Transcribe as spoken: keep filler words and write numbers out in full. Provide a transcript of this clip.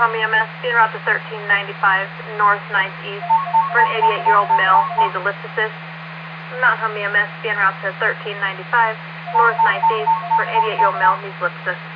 Home E M S, be en route to thirteen ninety-five, north ninth east, for an eighty-eight-year-old male, needs a lift assist. Mountain Home E M S, be en route to thirteen ninety-five, north ninth east, for an eighty-eight-year-old male, needs lift assist.